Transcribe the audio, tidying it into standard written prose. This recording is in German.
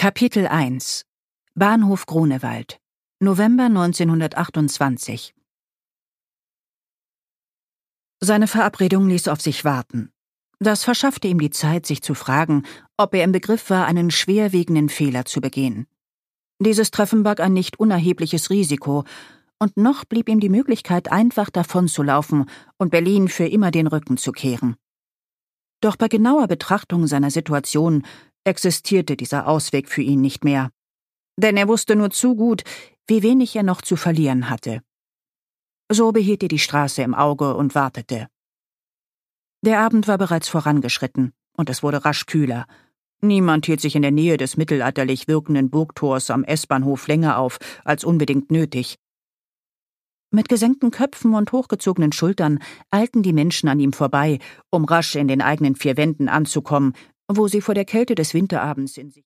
Kapitel 1 Bahnhof Grunewald November 1928 Seine Verabredung ließ auf sich warten. Das verschaffte ihm die Zeit, sich zu fragen, ob er im Begriff war, einen schwerwiegenden Fehler zu begehen. Dieses Treffen barg ein nicht unerhebliches Risiko, und noch blieb ihm die Möglichkeit, einfach davonzulaufen und Berlin für immer den Rücken zu kehren. Doch bei genauer Betrachtung seiner Situation existierte dieser Ausweg für ihn nicht mehr. Denn er wusste nur zu gut, wie wenig er noch zu verlieren hatte. So behielt er die Straße im Auge und wartete. Der Abend war bereits vorangeschritten, und es wurde rasch kühler. Niemand hielt sich in der Nähe des mittelalterlich wirkenden Burgtors am S-Bahnhof länger auf, als unbedingt nötig. Mit gesenkten Köpfen und hochgezogenen Schultern eilten die Menschen an ihm vorbei, um rasch in den eigenen vier Wänden anzukommen, wo sie vor der Kälte des Winterabends in sich